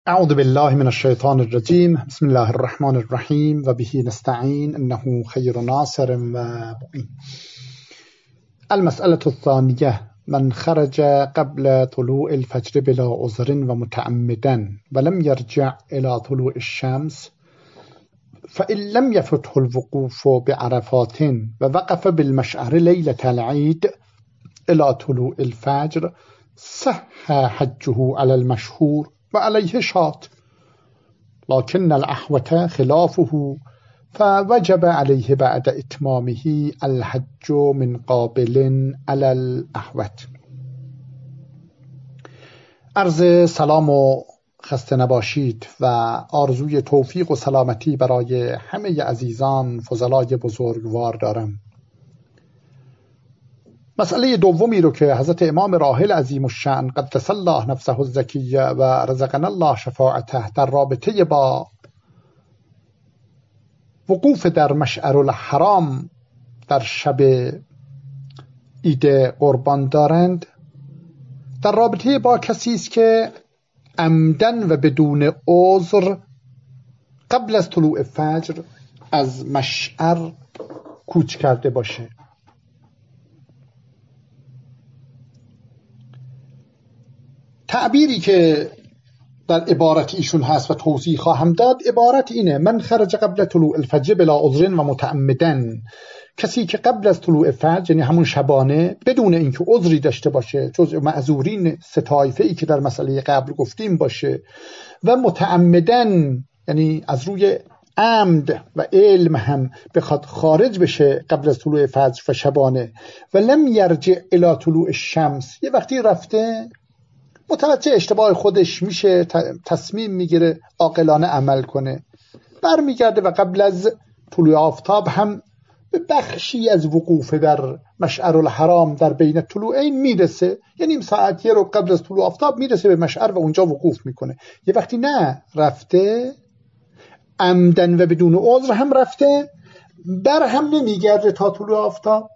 اعوذ بالله من الشیطان الرجیم بسم الله الرحمن الرحیم و به نستعین انه خیر ناصر و معین. المسألة الثانية: من خرج قبل طلوع الفجر بلا عذر ومتعمدا ولم يرجع إلى طلوع الشمس فإن لم يفته الوقوف بعرفات ووقف بالمشعر ليلة العيد إلى طلوع الفجر صح حجه على المشهور وعليه شاط، لكن الأحوة خلافه فوجب عليه بعد إتمامه الحج من قابل على الأحوة. عرض سلام و خسته نباشید و آرزوی توفیق و سلامتی برای همه عزیزان فضلای بزرگوار دارم. مسئله دومی رو که حضرت امام راحل عظیم الشأن قدس الله نفسه الزکیه و رزقنا الله شفاعته در رابطه با وقوف در مشعر الحرام در شب عید قربان دارند، در رابطه با کسی است که عمدن و بدون عذر قبل از طلوع فجر از مشعر کوچ کرده باشه. تعبیری که در عبارت ایشون هست و توضیح خواهم داد، عبارت اینه: من خرج قبل طلوع الفجر بلا عذر و متعمدن، کسی که قبل از طلوع فجر یعنی همون شبانه بدون اینکه عذری داشته باشه، جزء معذورین سه طایفه‌ای که در مسئله قبل گفتیم باشه، و متعمدن یعنی از روی عمد و علم هم بخواد خارج بشه قبل از طلوع فجر و شبانه، و لم یرجع الی طلوع الشمس، یه وقتی رفته متوجه اشتباه خودش میشه، تصمیم میگیره عاقلانه عمل کنه، برمیگرده و قبل از طلوع آفتاب هم به بخشی از وقوف در مشعر الحرام در بین طلوعین میرسه، یعنی نیم ساعت یه رو قبل از طلوع آفتاب میرسه به مشعر و اونجا وقوف میکنه. یه وقتی نه رفته عمدن و بدون عذر هم رفته، بر هم نمیگرده تا طلوع آفتاب.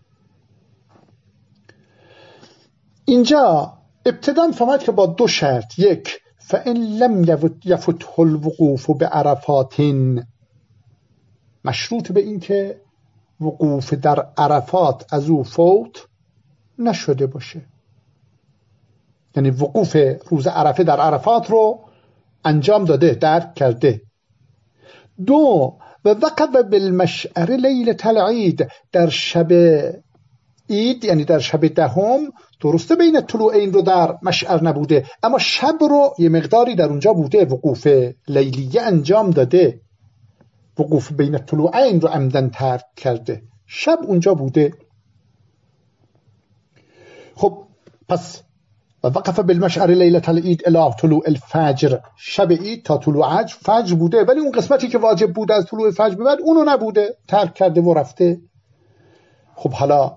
اینجا ابتداً فهمید که با دو شرط: یک، فإن لم يفته الوقوف بعرفات، مشروط به این که وقوف در عرفات از او فوت نشده باشه، یعنی وقوف روز عرفه در عرفات رو انجام داده، درک کرده. دو، و وقف بالمشعر لیلة العید، در شب عید یعنی در شب دهم، درسته بین طلوعین رو در مشعر نبوده، اما شب رو یه مقداری در اونجا بوده، وقوف لیلیه انجام داده، وقوف بین طلوعین رو عمدن ترک کرده، شب اونجا بوده. خب پس و وقف بالمشعر لیلة العید الی طلوع الفجر، شب عید تا طلوع فجر بوده، ولی اون قسمتی که واجب بوده از طلوع فجر به بعد اونو نبوده، ترک کرده و رفته. خب حالا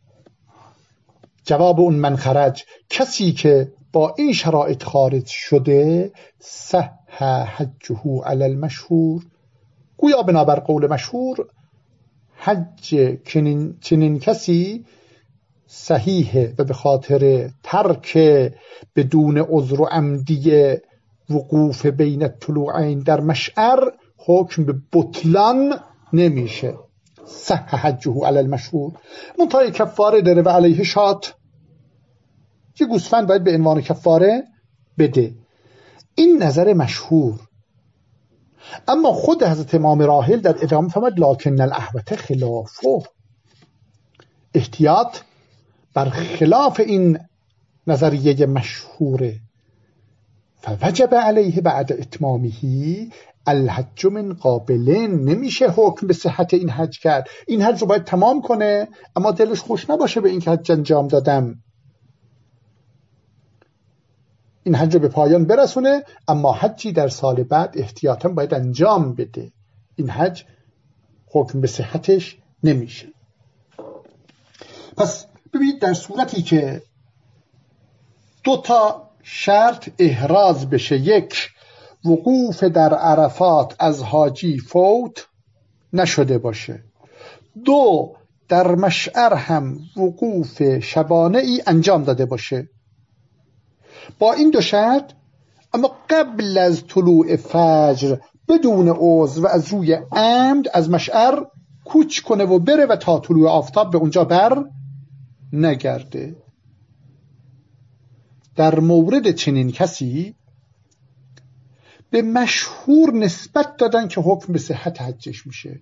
جواب اون من خرج، کسی که با این شرایط خارج شده، صح حجه علی المشهور، گویا بنابر قول مشهور حج چنین کسی صحیحه و به خاطر ترک بدون عذر و عمدی وقوف بین طلوعین در مشعر حکم به بطلان نمیشه. صح حجه علی المشهور، منتهای کفاره داره و علیه شاط، یه گوسفند باید به عنوان کفاره بده. این نظر مشهور. اما خود حضرت امام راحل در ادامه فرمود لکن الاحوة خلافه، احتیاط بر خلاف این نظریه مشهوره. فوجب علیه بعد اتمامه الحج من قابل، نمیشه حکم به صحت این حج کرد، این حج رو باید تمام کنه اما دلش خوش نباشه به این که حج انجام دادم، این حج رو به پایان برسونه، اما حجی در سال بعد احتیاطاً باید انجام بده، این حج حکم به صحتش نمیشه. پس ببینید در صورتی که دو تا شرط احراز بشه: یک، وقوف در عرفات از حاجی فوت نشده باشه، دو، در مشعر هم وقوف شبانه ای انجام داده باشه. با این دو شرط اما قبل از طلوع فجر بدون عذر و از روی عمد از مشعر کوچ کنه و بره و تا طلوع آفتاب به اونجا بر نگرده. در مورد چنین کسی به مشهور نسبت دادن که حکم به صحت حجش میشه.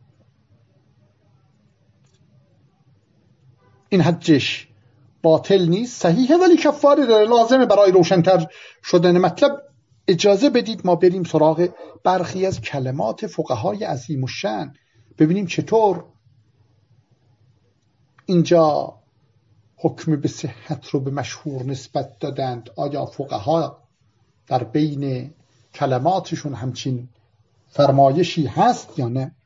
این حجش باطل نیست، صحیحه، ولی کفاره داره. لازمه برای روشن‌تر شدن مطلب اجازه بدید ما بریم سراغ برخی از کلمات فقهای عظیم الشأن، ببینیم چطور اینجا حکم به صحت رو به مشهور نسبت دادند. آیا فقها در بین کلماتشون همچین فرمایشی هست یا نه؟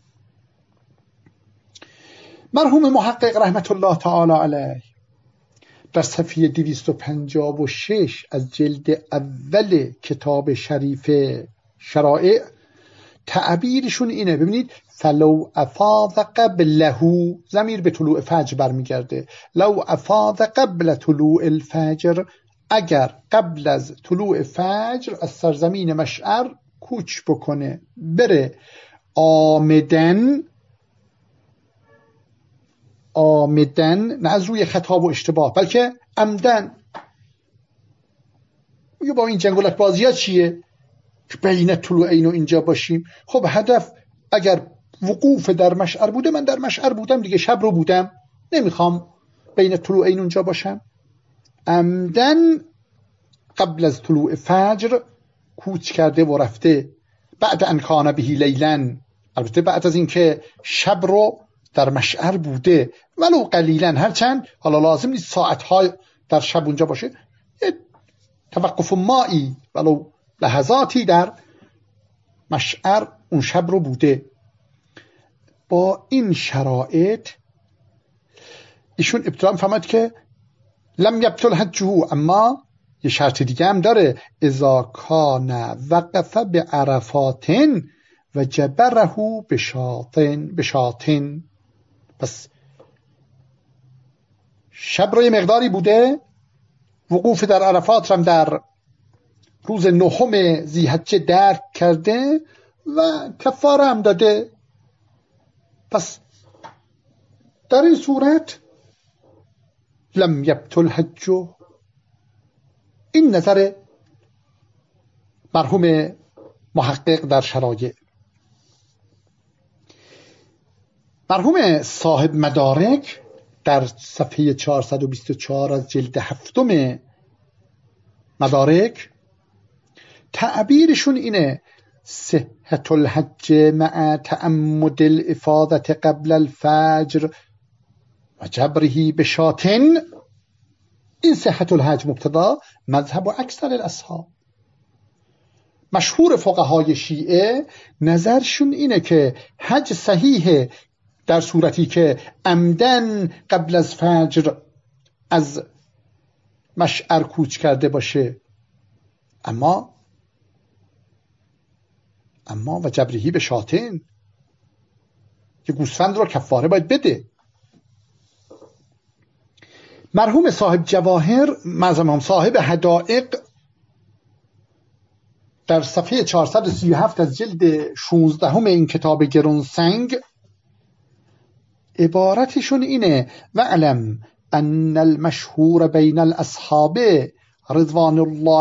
مرحوم محقق رحمت الله تعالی علیه در صفحه 256 از جلد اول کتاب شریف شرائع تعبیرشون اینه، ببینید، فلو افاض قبله، ضمیر به طلوع فجر برمیگرده، لو افاض قبل طلوع الفجر، اگر قبل از طلوع فجر از سرزمین مشعر کوچ بکنه بره آمدن، نه از روی خطا و اشتباه بلکه عمدن. میگه با این جنگولک بازی ها چیه که بین طلوعین و اینجا باشیم؟ خب هدف اگر وقوف در مشعر بوده، من در مشعر بودم دیگه، شب رو بودم، نمیخوام بین طلوعین اونجا باشم. عمدن قبل از طلوع فجر کوچ کرده و رفته، بعد ان کان به لیلا، البته بعد از اینکه شب رو در مشعر بوده، ولو قلیلا، هرچند حالا لازم نیست ساعتهای در شب اونجا باشه، توقف مایی ولو لحظاتی در مشعر اون شب رو بوده. با این شرایط ایشون ابتدا فهمد که لم یبطل حجه، اما یه شرط دیگه هم داره، اذا کان وقف به عرفات و جبره بشاتن. پس شب رو یه مقداری بوده، وقوف در عرفات هم در روز 9 ذی‌حجه درک کرده و کفاره هم داده. پس در این صورت لم یبطل حجه. این نظر مرحوم محقق در شرایع. مرحوم صاحب مدارک در صفحه 424 از جلد 7 مدارک تعبیرشون اینه، صحت الحج مع تعمد الافاضة قبل الفجر و جبره بشاتن. این صحت الحج مبتدا، مذهب و اکثر الاصحاب. مشهور فقهای شیعه نظرشون اینه که حج صحیحه در صورتی که عمدن قبل از فجر از مشعر کوچ کرده باشه، اما و جبرهی به شاتن، یه گوسفند رو کفاره باید بده. مرحوم صاحب جواهر، معظم صاحب حدائق، در صفحه 437 از جلد 16 این کتاب گرانسنگ عبارتشون اینه، وعلم ان المشهور بین الاصحاب رضوان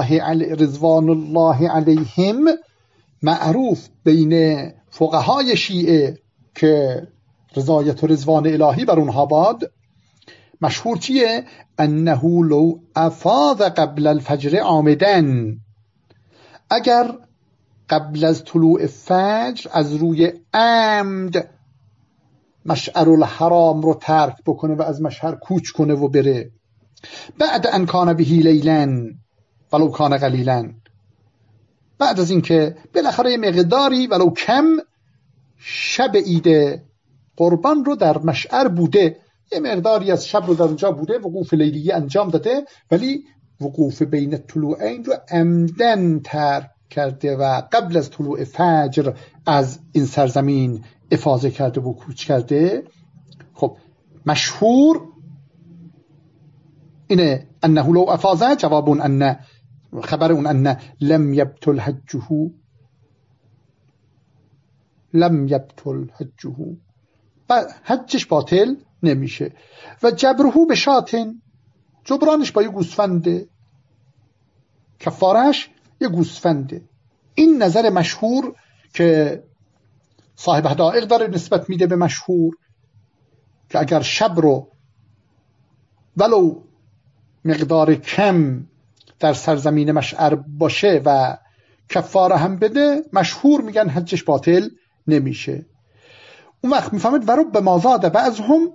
الله علیهم، معروف بین فقهای شیعه که رضایت و رضوان الهی بر اونها باد، مشهور چیه؟ انه لو افاض قبل الفجر عامدن، اگر قبل از طلوع فجر از روی عمد مشعر الحرام رو ترک بکنه و از مشعر کوچ کنه و بره، بعد ان کان به لیلا ولو کان قلیلا، بعد از اینکه بالاخره یه مقداری ولو کم شب عید قربان رو در مشعر بوده، یه مقداری از شب رو در اونجا بوده، وقوف لیلیه انجام داده، ولی وقوف بین طلوعین رو عمدن ترک کرده و قبل از طلوع فجر از این سرزمین افاضه کرده و کوچ کرده. خب مشهور اینه انه لو افاضه، جواب ان خبر اون ان لم یبطل حجه، لم یبطل حجه، حجش باطل نمیشه. و جبره به شاتن، جبرانش با یه گوسفنده، کفارش یه گوسفنده. این نظر مشهور که صاحب حدائق داره نسبت میده به مشهور که اگر شب رو ولو مقدار کم در سرزمین مشعر باشه و کفاره هم بده، مشهور میگن حجش باطل نمیشه. اون وقت میفهمید ورب به مازاد بعضهم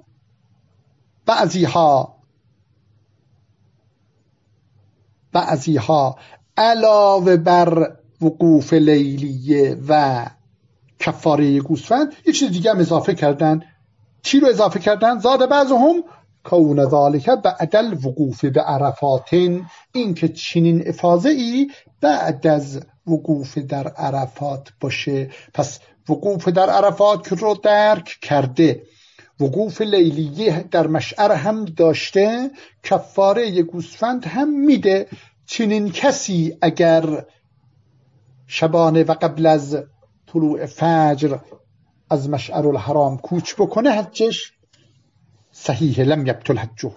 بعضیها علاوه بر وقوف لیلیه و کفاره گوسفند یه چیز دیگه هم اضافه کردن. چی رو اضافه کردن؟ زاد بعضهم کون ذالک بعد الوقوف بعرفات، این که چنین افاضه ای بعد از وقوف در عرفات باشه. پس وقوف در عرفات که رو درک کرده، وقوف لیلیه در مشعر هم داشته، کفاره ی گوسفند هم میده. چنین کسی اگر شبانه و قبل از طلوع فجر از مشعر الحرام کوچ بکنه، حجش صحیح، لم یبطل حجه.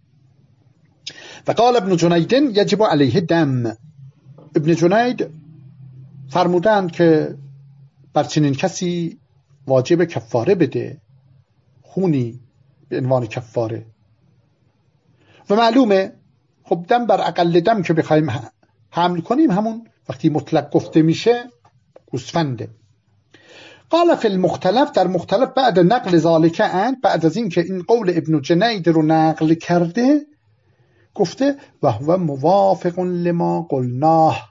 و قال ابن جنید یجب علیه دم، ابن جنید فرمودند که بر چنین کسی واجب کفاره بده، خونی به عنوان کفاره. و معلومه خب دم بر اقل دم که بخوایم حمل کنیم همون وقتی مطلق گفته میشه گوسفنده. قال فی المختلف، در مختلف بعد نقل ذالک اند، بعد از این که این قول ابن جنید رو نقل کرده گفته و هو موافق لما قلناه،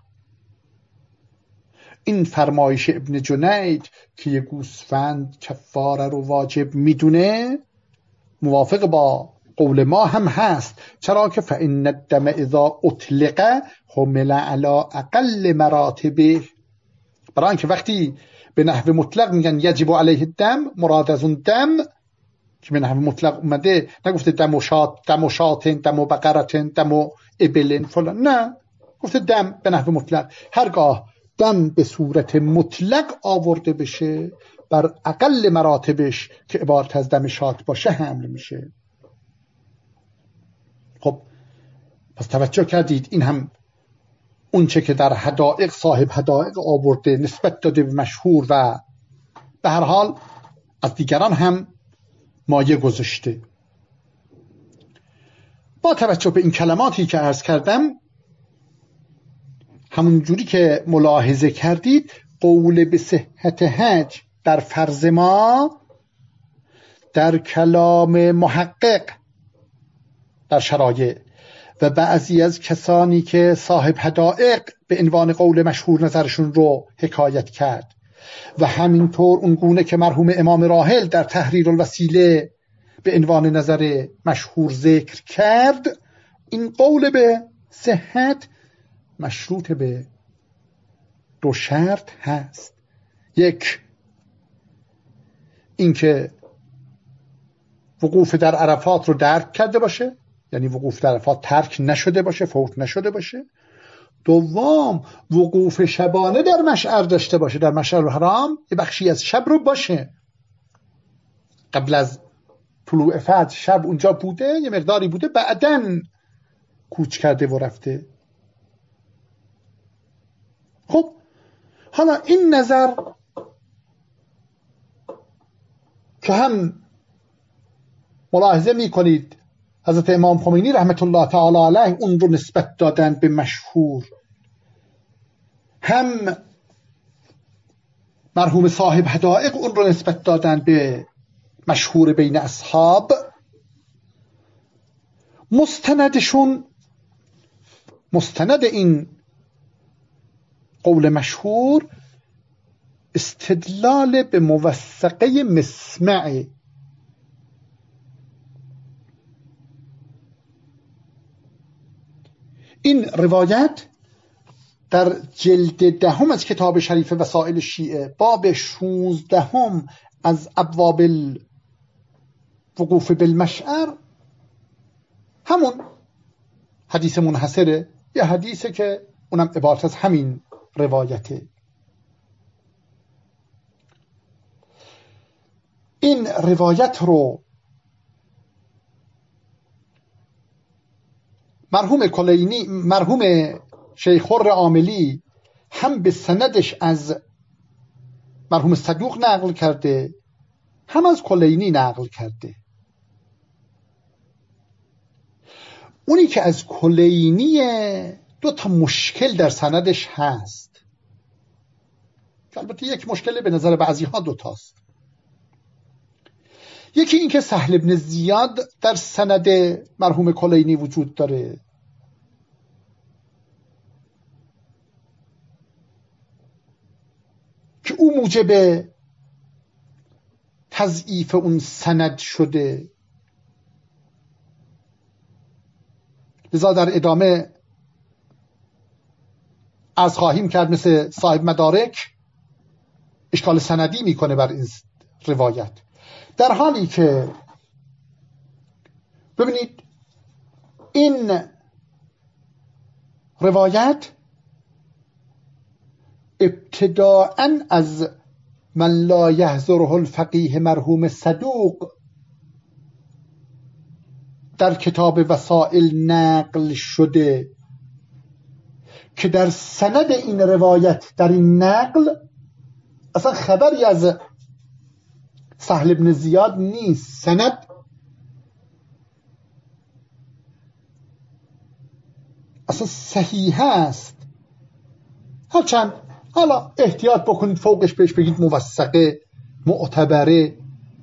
این فرمایش ابن جنید که یه گوسفند کفاره رو واجب میدونه موافق با قول ما هم هست. چرا که فإن الدم اذا اطلق حمل على اقل مراتبه، برای اینکه وقتی به نحو مطلق میگن یجب علیه الدم، مراد از اون دم که به نحو مطلق اومده، نگفته دم و شات، دم و شاتن، دم و بقرتن، دم و ابلن فلان، نه، گفته دم به نحو مطلق. هرگاه دم به صورت مطلق آورده بشه بر اقل مراتبش که عبارت از دم شات باشه حمل میشه. خب پس توجه کردید این هم اون چه که در حدائق صاحب حدائق آورده نسبت داده به مشهور و به هر حال از دیگران هم مایه گذاشته. با توجه به این کلماتی که عرض کردم، همون جوری که ملاحظه کردید قول به صحت حج در فرض ما در کلام محقق در شرایع و بعضی از کسانی که صاحب حدائق به عنوان قول مشهور نظرشون رو حکایت کرد و همینطور اون گونه که مرحوم امام راحل در تحریر الوسیله به عنوان نظر مشهور ذکر کرد، این قول به صحت مشروط به دو شرط هست. یک، اینکه وقوف در عرفات رو درک کرده باشه، یعنی وقوف در عرفات ترک نشده باشه، فوت نشده باشه. دوم، وقوف شبانه در مشعر داشته باشه، در مشعر الحرام یه بخشی از شب رو باشه، قبل از طلوع فجر شب اونجا بوده، یه مقداری بوده، بعدن کوچ کرده و رفته. خب حالا این نظر که هم ملاحظه می کنید حضرت امام خمینی رحمت الله تعالی علیه اون رو نسبت دادن به مشهور، هم مرحوم صاحب حدائق اون رو نسبت دادن به مشهور بین اصحاب، مستند این قول مشهور استدلال به موثقه مسمع. این روایت در جلد 10 از کتاب شریف وسائل شیعه باب 16 از ابواب الوقوف بالمشعر همون حدیث منحصره، یه حدیثه که اونم عبارت از همین روایته. این روایت رو مرحوم شیخ خر عاملی هم به سندش از مرحوم صدوق نقل کرده، هم از کلینی نقل کرده. اونی که از کلینی دو تا مشکل در سندش هست، البته یک مشکل به نظر بعضی ها دوتاست. یکی این که سهل بن زیاد در سند مرحوم کلینی وجود داره که او موجب تضعیف اون سند شده. لذا در ادامه از خواهیم کرد مثل صاحب مدارک اشکال سندی میکنه بر این روایت، در حالی که ببینید این روایت ابتداءً از من لا یحضره الفقیه مرحوم صدوق در کتاب وسائل نقل شده که در سند این روایت، در این نقل اصلا خبری از سهل بن زیاد نیست. سند اصلا صحیح است، هرچند حالا احتیاط بکنید فوقش بهش بگید موثقه، معتبره.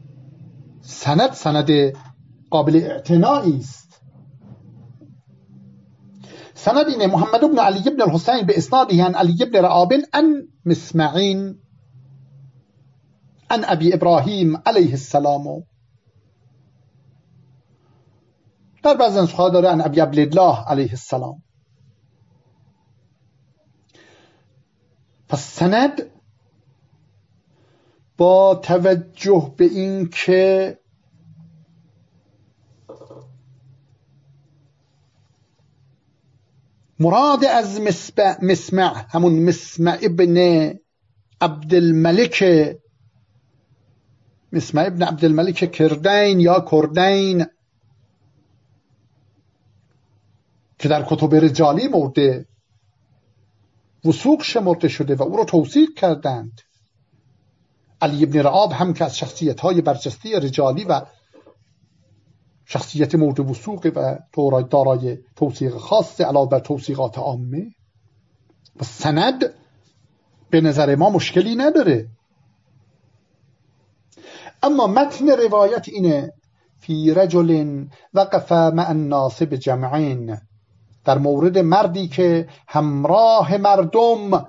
سند قابل اعتنایی است. سند اینه: محمد بن علی بن الحسین به اسناده عن علی بن رعاب عن مسمعین عن ابی ابراهیم علیه السلام. در بعضی نسخه‌ها داره عن ابی عبدالله علیه السلام. پس سند با توجه به این که مراد از مسمع همون مسمع ابن عبدالملک کردین یا کردین که در کتب رجالی مورد وثوق شمرده شده و او را توثیق کردند. علی ابن رعاب هم که از شخصیت‌های برجسته رجالی و شخصیت مورد وثوق و دارای توثیق خاص علاوه بر توثیقات عامه. و سند به نظر ما مشکلی نداره. اما متن روایت اینه: فی رجل وقف مع الناس بجمعین، در مورد مردی که همراه مردم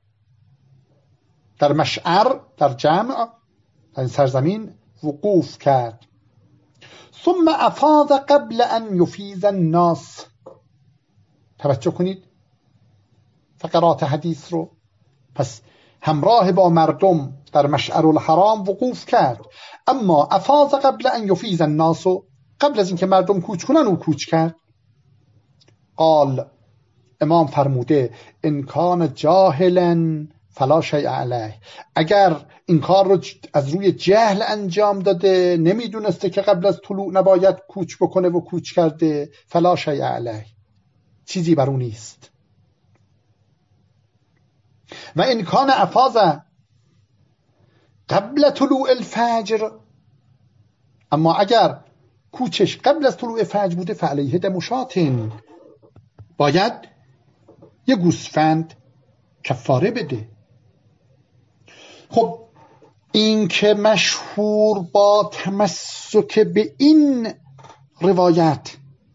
در مشعر، در جمع، در این سرزمین وقوف کرد. ثم افاض قبل ان یفیض الناس. توجه کنید فقرات حدیث رو. پس همراه با مردم در مشعر الحرام وقوف کرد، اما افاض قبل ان یفیض الناس، قبل از اینکه مردم کوچ کنن او کوچ کرد. قال، امام فرموده: ان کان جاهلا فلا شیء علیه. اگر این کار رو از روی جهل انجام داده، نمیدونسته که قبل از طلوع نباید کوچ بکنه و کوچ کرده، فلا شیء علیه، چیزی بر اون نیست. و ان کان افاض قبل طلوع الفجر، اما اگر کوچش قبل از طلوع فجر بوده، فعلیه دم شاتن، باید یه گوسفند کفاره بده. خب این که مشهور با تمسک به این روایت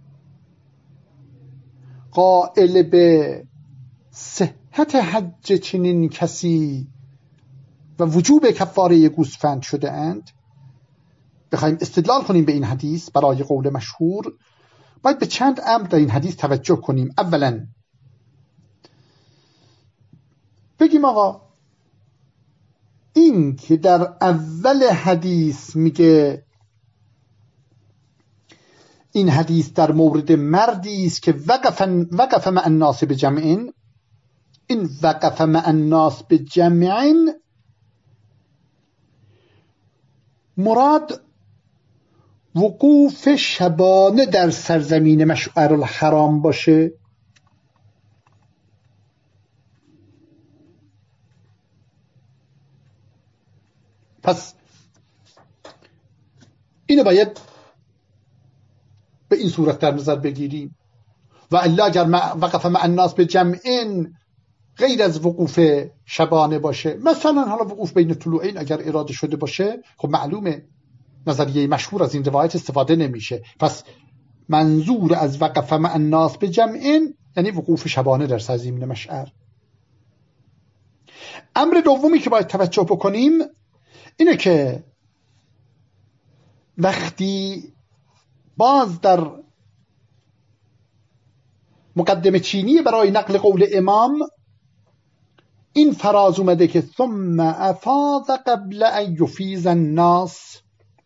قائل به صحت حج چنین کسی و وجوب کفاره گوسفند شده اند، بخوایم استدلال کنیم به این حدیث برای قول مشهور، باید به چند امر در این حدیث توجه کنیم. اولا بگیم آقا این که در اول حدیث میگه این حدیث در مورد مردی است که وقف مع الناس بجمعین، این وقف مع الناس به جمعین مراد وقوف شبانه در سرزمین مشعر الحرام باشه. پس اینو باید به این صورت در نظر بگیریم. و الا اگر وقف مع الناس به جمعین غیر از وقوف شبانه باشه، مثلا حالا وقوف بین طلوعین اگر اراده شده باشه، خب معلومه نظریه مشهور از این روایت استفاده نمیشه. پس منظور از وقف مع الناس به جمعین یعنی وقوف شبانه در سرزمین مشعر. امر دومی که باید توجه بکنیم اینه که وقتی باز در مقدمه چینی برای نقل قول امام این فراز اومده که ثم افاض قبل ان یفیض الناس،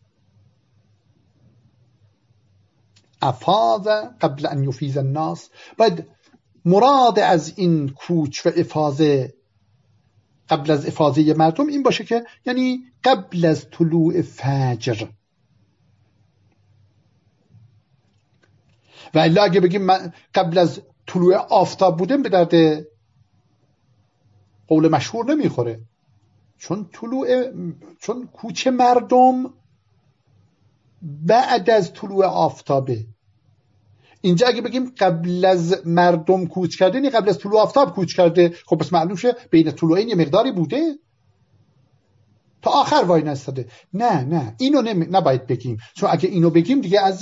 افاض قبل ان یفیض الناس، باید مراد از این کوچ و افاضه قبل از افاضه مردم این باشه که یعنی قبل از طلوع فجر. و الا اگه بگیم قبل از طلوع آفتاب بودیم به درد قول مشهور نمیخوره، چون کوچ مردم بعد از طلوع آفتابه. اینجا اگه بگیم قبل از مردم کوچ کرده یعنی قبل از طلوع آفتاب کوچ کرده، خب پس معلوم شه بین طلوعین یه مقداری بوده تا آخر وای نستاده. نه اینو نباید بگیم، چون اگه اینو بگیم دیگه از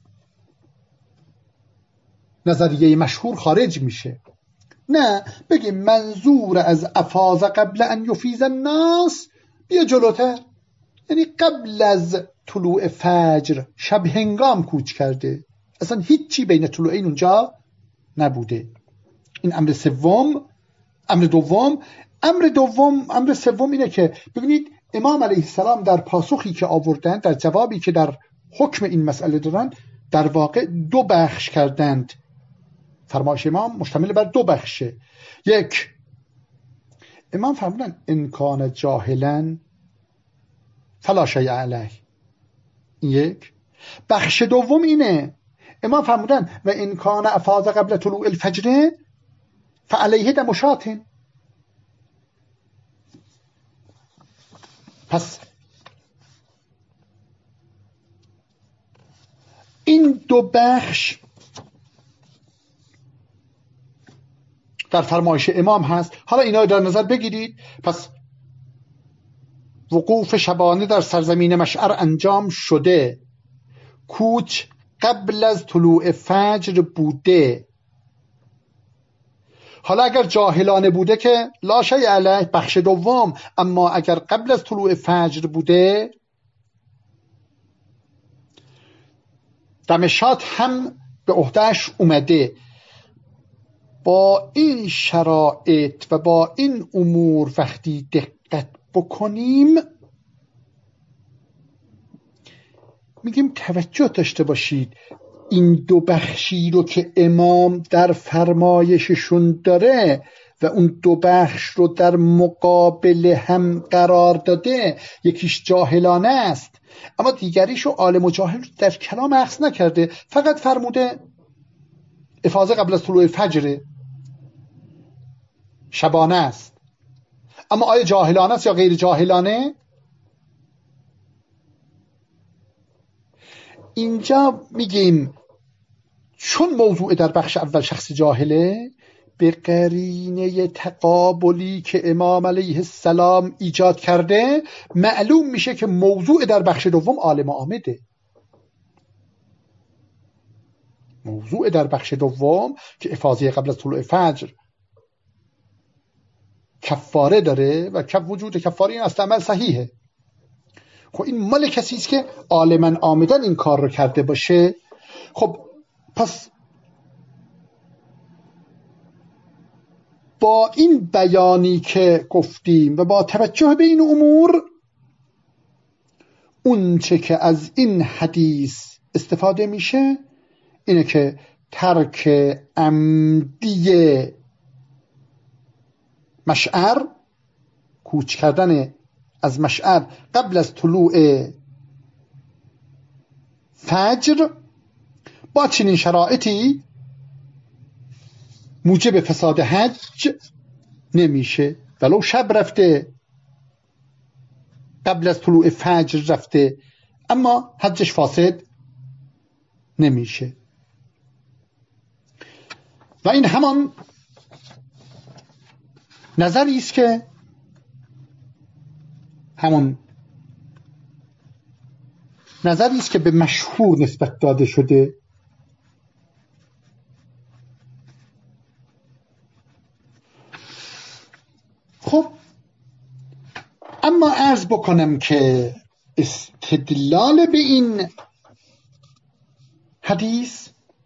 نظریه مشهور خارج میشه. نه، بگیم منظور از افاض قبل ان یفیض الناس بیا جلوتر، یعنی قبل از طلوع فجر شب هنگام کوچ کرده، اصلا هیچی بین طلوعین اونجا نبوده. این امر سوم. امر سوم اینه که ببینید امام علیه السلام در پاسخی که آوردند، در جوابی که در حکم این مسئله دادن، در واقع دو بخش کردند. فرمایش امام مشتمل بر دو بخشه. یک، امام فرمودن ان کان جاهلا فلا شیء علیه. یک. بخش دوم اینه، امام فرمودن و ان کان افاض قبل طلوع الفجر فعلیه دم شاة. پس این دو بخش در فرمایش امام هست. حالا اینا در نظر بگیرید. پس وقوف شبانه در سرزمین مشعر انجام شده، کوچ قبل از طلوع فجر بوده. حالا اگر جاهلانه بوده که لا شیء علیه، بخش دوم. اما اگر قبل از طلوع فجر بوده، دم شاة هم به عهده‌اش اومده. با این شرایط و با این امور وقتی دقت بکنیم، میگیم توجه داشته باشید این دو بخشی رو که امام در فرمایششون داره و اون دو بخش رو در مقابل هم قرار داده، یکیش جاهلانه است اما دیگریشو عالم و جاهل در کلام اخذ نکرده، فقط فرموده افاضه قبل از طلوع فجر شبانه است. اما آیا جاهلانه است یا غیر جاهلانه؟ اینجا میگیم چون موضوع در بخش اول شخص جاهله، به قرینه تقابلی که امام علیه السلام ایجاد کرده معلوم میشه که موضوع در بخش دوم عالم عامده. موضوع در بخش دوم که افاضه قبل از طلوع فجر کفاره داره و وجود کفاره این اصل عمل صحیحه. خب این مال کسی است که عالماً عامداً این کار رو کرده باشه. خب پس با این بیانی که گفتیم و با توجه به این امور، اون چه که از این حدیث استفاده میشه اینه که ترک عمدی مشعر، کوچ کردن از مشعر قبل از طلوع فجر با چنین شرایطی موجب فساد حج نمیشه. ولو شب رفته، قبل از طلوع فجر رفته، اما حجش فاسد نمیشه. و این همان نظری است که به مشهور نسبت داده شده. خب اما عرض بکنم که استدلال به این حدیث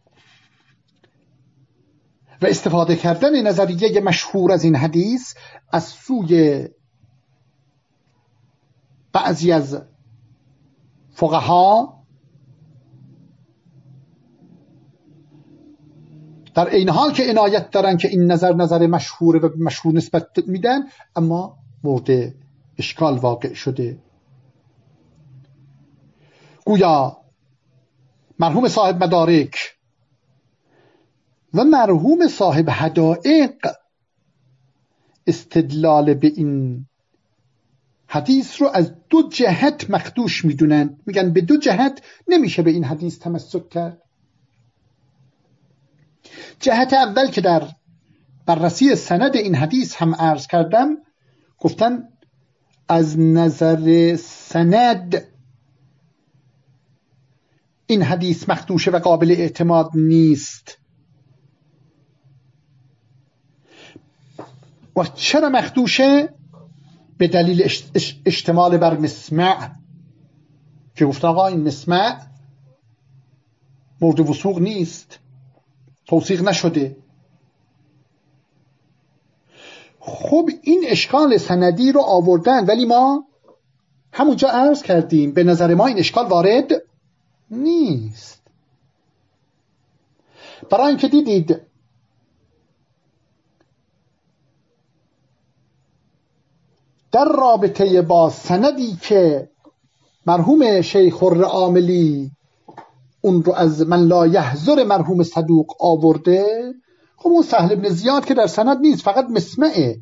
و استفاده کردن نظریه مشهور از این حدیث از سوی بعضی از فقها در این حال که عنایت دارن که این نظر مشهوره و مشهور نسبت میدن، اما مورد اشکال واقع شده. گویا مرحوم صاحب مدارک و مرحوم صاحب حدائق استدلال به این حدیث رو از دو جهت مخدوش میدونن. میگن به دو جهت نمیشه به این حدیث تمسک کرد. جهت اول که در بررسی سند این حدیث هم عرض کردم، گفتن از نظر سند این حدیث مخدوشه و قابل اعتماد نیست. و چرا مخدوشه؟ به دلیل اشتمال بر مسمع، که گفتن آقا این مسمع مورد وثوق نیست، توثیق نشده. خب این اشکال سندی رو آوردن، ولی ما همونجا عرض کردیم به نظر ما این اشکال وارد نیست. برای اینکه دیدید در رابطه با سندی که مرحوم شیخ الرعاملی اون رو از من لا یحضر مرحوم صدوق آورده، خب اون سهل بن زیاد که در سند نیست، فقط مسمعه.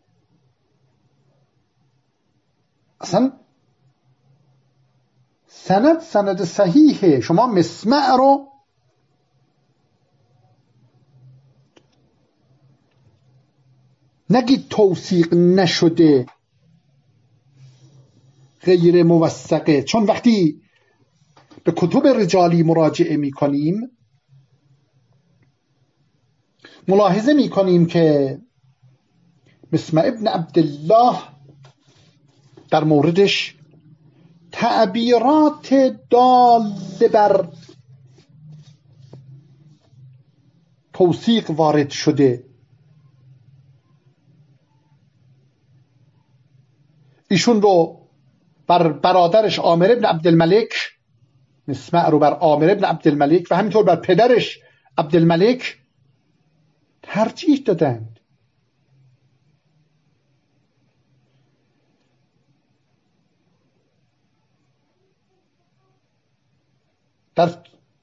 اصلا سند صحیحه، شما مسمع رو نگید توثیق نشده، غیر موثقه. چون وقتی به کتب رجالی مراجعه می کنیم ملاحظه می کنیم که مسمع ابن عبدالله در موردش تعبیرات دال بر توثیق وارد شده. ایشون رو بر برادرش عامر ابن عبدالملک، مسمع رو بر عامر ابن عبدالملک و همینطور بر پدرش عبدالملک ترجیح دادند. در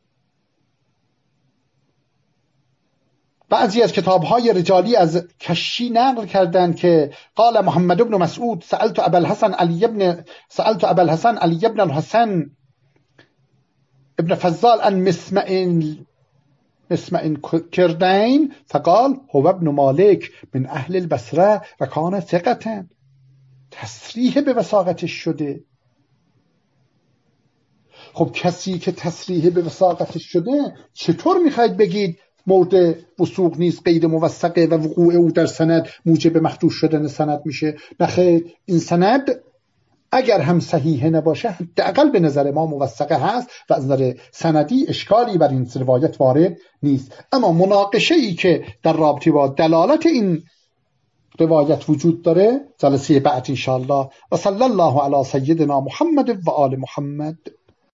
بعضی از کتاب‌های رجالی از کشی نقل کردند که قال محمد بن مسعود سألت ابا الحسن علی بن الحسن ابن فضال عن مسمع کردین فقال هو ابن مالک من اهل البصره و کان ثقة. تصریح به وثاقتش شده. خب کسی که تصریح به وثاقتش شده چطور میخواید بگید مورد وثوق نیست، غیر موثقه و وقوع او در سند موجب مخدوش شدن سند میشه؟ نخیر، این سند اگر هم صحیح نباشه حداقل به نظر ما موثقه هست و از نظر سندی اشکالی بر این روایت وارد نیست. اما مناقشه ای که در رابطه با دلالت این روایت وجود داره جلسه بعد انشاءالله. و صلی الله علی سیدنا محمد و آل محمد.